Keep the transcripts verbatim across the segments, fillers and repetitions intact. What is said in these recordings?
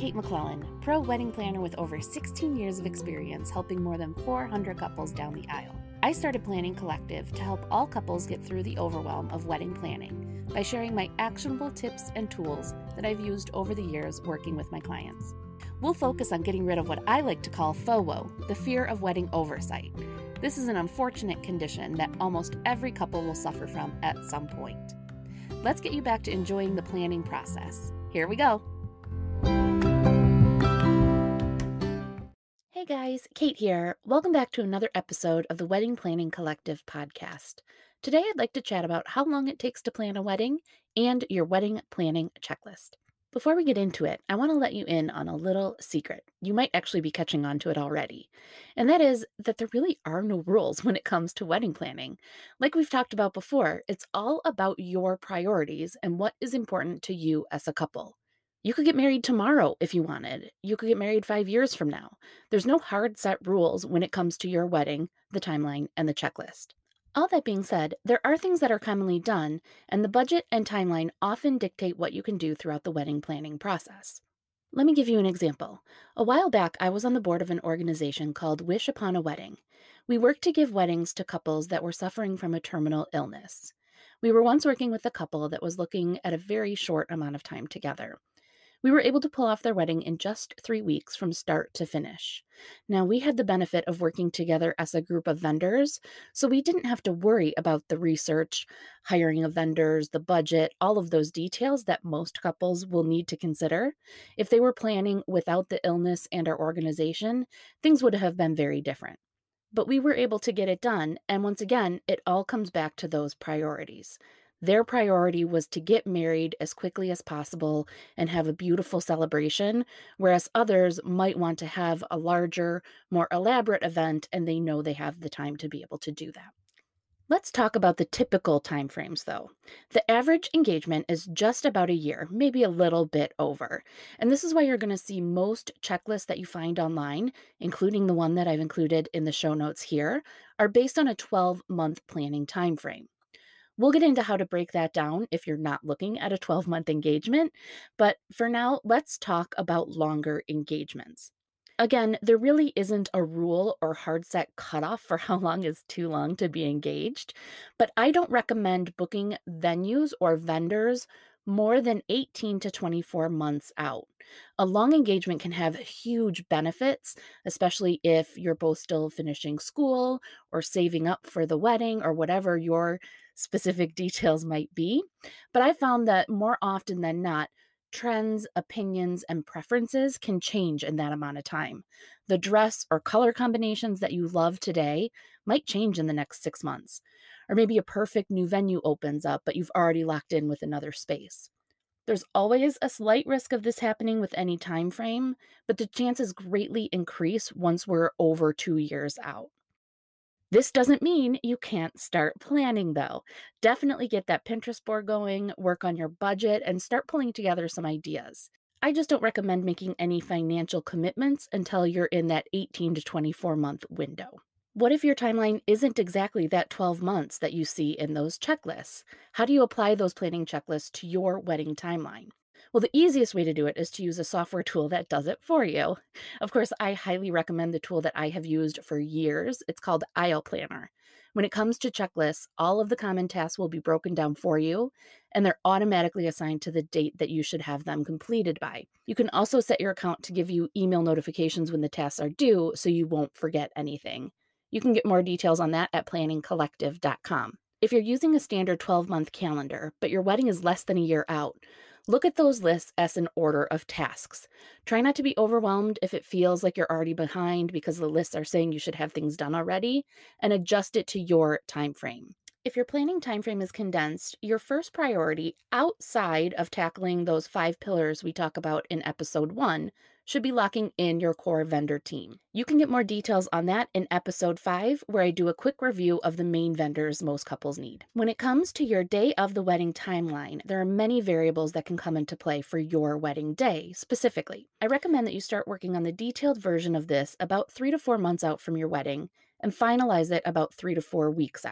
Kate McClellan, pro wedding planner with over sixteen years of experience helping more than four hundred couples down the aisle. I started Planning Collective to help all couples get through the overwhelm of wedding planning by sharing my actionable tips and tools that I've used over the years working with my clients. We'll focus on getting rid of what I like to call FOWO, the fear of wedding oversight. This is an unfortunate condition that almost every couple will suffer from at some point. Let's get you back to enjoying the planning process. Here we go. Hey guys, Kate here. Welcome back to another episode of the Wedding Planning Collective podcast. Today I'd like to chat about how long it takes to plan a wedding and your wedding planning checklist. Before we get into it, I want to let you in on a little secret. You might actually be catching on to it already. And that is that there really are no rules when it comes to wedding planning. Like we've talked about before, it's all about your priorities and what is important to you as a couple. You could get married tomorrow if you wanted. You could get married five years from now. There's no hard set rules when it comes to your wedding, the timeline, and the checklist. All that being said, there are things that are commonly done, and the budget and timeline often dictate what you can do throughout the wedding planning process. Let me give you an example. A while back, I was on the board of an organization called Wish Upon a Wedding. We worked to give weddings to couples that were suffering from a terminal illness. We were once working with a couple that was looking at a very short amount of time together. We were able to pull off their wedding in just three weeks from start to finish. Now, we had the benefit of working together as a group of vendors, so we didn't have to worry about the research, hiring of vendors, the budget, all of those details that most couples will need to consider. If they were planning without the illness and our organization, things would have been very different. But we were able to get it done, and once again, it all comes back to those priorities. Their priority was to get married as quickly as possible and have a beautiful celebration, whereas others might want to have a larger, more elaborate event, and they know they have the time to be able to do that. Let's talk about the typical timeframes, though. The average engagement is just about a year, maybe a little bit over. And this is why you're going to see most checklists that you find online, including the one that I've included in the show notes here, are based on a twelve-month planning timeframe. We'll get into how to break that down if you're not looking at a twelve-month engagement, but for now, let's talk about longer engagements. Again, there really isn't a rule or hard set cutoff for how long is too long to be engaged, but I don't recommend booking venues or vendors more than eighteen to twenty-four months out. A long engagement can have huge benefits, especially if you're both still finishing school or saving up for the wedding or whatever your specific details might be. But I found that more often than not, trends, opinions, and preferences can change in that amount of time. The dress or color combinations that you love today might change in the next six months. Or maybe a perfect new venue opens up, but you've already locked in with another space. There's always a slight risk of this happening with any time frame, but the chances greatly increase once we're over two years out. This doesn't mean you can't start planning, though. Definitely get that Pinterest board going, work on your budget, and start pulling together some ideas. I just don't recommend making any financial commitments until you're in that eighteen to twenty-four month window. What if your timeline isn't exactly that twelve months that you see in those checklists? How do you apply those planning checklists to your wedding timeline? Well, the easiest way to do it is to use a software tool that does it for you. Of course, I highly recommend the tool that I have used for years. It's called Aisle Planner. When it comes to checklists, all of the common tasks will be broken down for you, and they're automatically assigned to the date that you should have them completed by. You can also set your account to give you email notifications when the tasks are due, so you won't forget anything. You can get more details on that at planning collective dot com. If you're using a standard twelve-month calendar, but your wedding is less than a year out, look at those lists as an order of tasks. Try not to be overwhelmed if it feels like you're already behind because the lists are saying you should have things done already, and adjust it to your time frame. If your planning timeframe is condensed, your first priority outside of tackling those five pillars we talk about in episode one should be locking in your core vendor team. You can get more details on that in episode five, where I do a quick review of the main vendors most couples need. When it comes to your day of the wedding timeline, there are many variables that can come into play for your wedding day specifically. I recommend that you start working on the detailed version of this about three to four months out from your wedding and finalize it about three to four weeks out.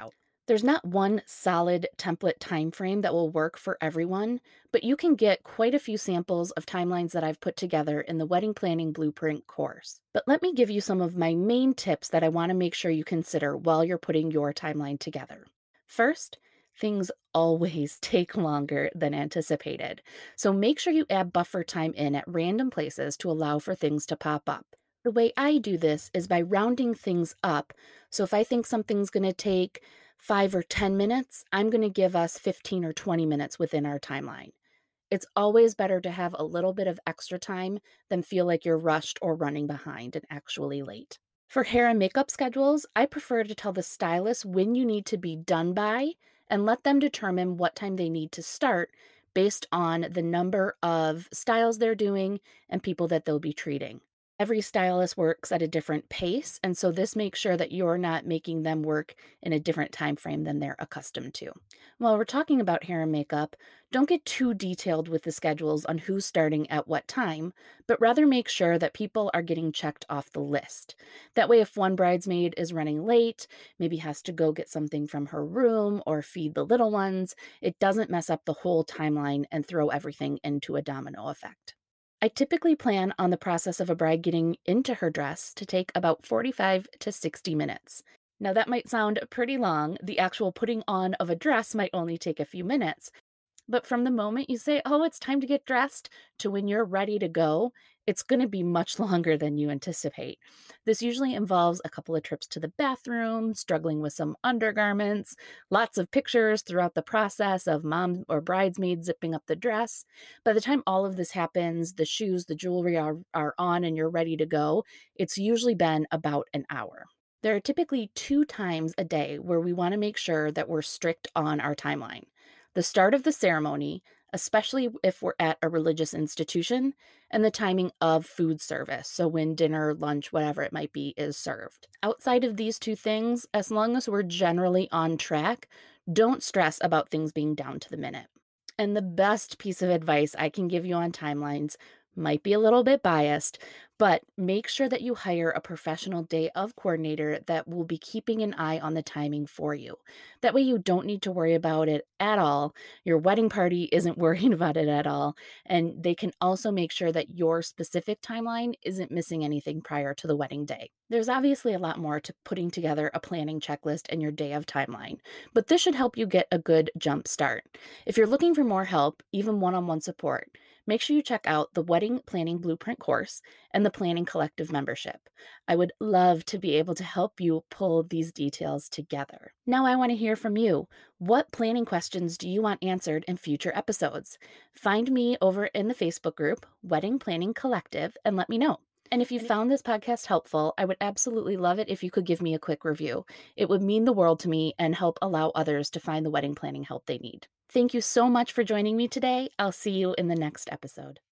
There's not one solid template time frame that will work for everyone, but you can get quite a few samples of timelines that I've put together in the Wedding Planning Blueprint course. But let me give you some of my main tips that I want to make sure you consider while you're putting your timeline together. First, things always take longer than anticipated, so make sure you add buffer time in at random places to allow for things to pop up. The way I do this is by rounding things up. So if I think something's going to take five or ten minutes, I'm going to give us fifteen or twenty minutes within our timeline. It's always better to have a little bit of extra time than feel like you're rushed or running behind and actually late. For hair and makeup schedules, I prefer to tell the stylist when you need to be done by and let them determine what time they need to start based on the number of styles they're doing and people that they'll be treating. Every stylist works at a different pace, and so this makes sure that you're not making them work in a different time frame than they're accustomed to. While we're talking about hair and makeup, don't get too detailed with the schedules on who's starting at what time, but rather make sure that people are getting checked off the list. That way, if one bridesmaid is running late, maybe has to go get something from her room or feed the little ones, it doesn't mess up the whole timeline and throw everything into a domino effect. I typically plan on the process of a bride getting into her dress to take about forty-five to sixty minutes. Now, that might sound pretty long. The actual putting on of a dress might only take a few minutes, but from the moment you say, "Oh, it's time to get dressed," to when you're ready to go, it's going to be much longer than you anticipate. This usually involves a couple of trips to the bathroom, struggling with some undergarments, lots of pictures throughout the process of mom or bridesmaid zipping up the dress. By the time all of this happens, the shoes, the jewelry are, are on and you're ready to go, it's usually been about an hour. There are typically two times a day where we want to make sure that we're strict on our timeline: the start of the ceremony, especially if we're at a religious institution, and the timing of food service. So when dinner, lunch, whatever it might be, is served. Outside of these two things, as long as we're generally on track, don't stress about things being down to the minute. And the best piece of advice I can give you on timelines might be a little bit biased, but make sure that you hire a professional day of coordinator that will be keeping an eye on the timing for you. That way, you don't need to worry about it at all. Your wedding party isn't worrying about it at all. And they can also make sure that your specific timeline isn't missing anything prior to the wedding day. There's obviously a lot more to putting together a planning checklist and your day of timeline, but this should help you get a good jump start. If you're looking for more help, even one on one support, make sure you check out the Wedding Planning Blueprint course and the Planning Collective membership. I would love to be able to help you pull these details together. Now, I want to hear from you. What planning questions do you want answered in future episodes? Find me over in the Facebook group, Wedding Planning Collective, and let me know. And if you found this podcast helpful, I would absolutely love it if you could give me a quick review. It would mean the world to me and help allow others to find the wedding planning help they need. Thank you so much for joining me today. I'll see you in the next episode.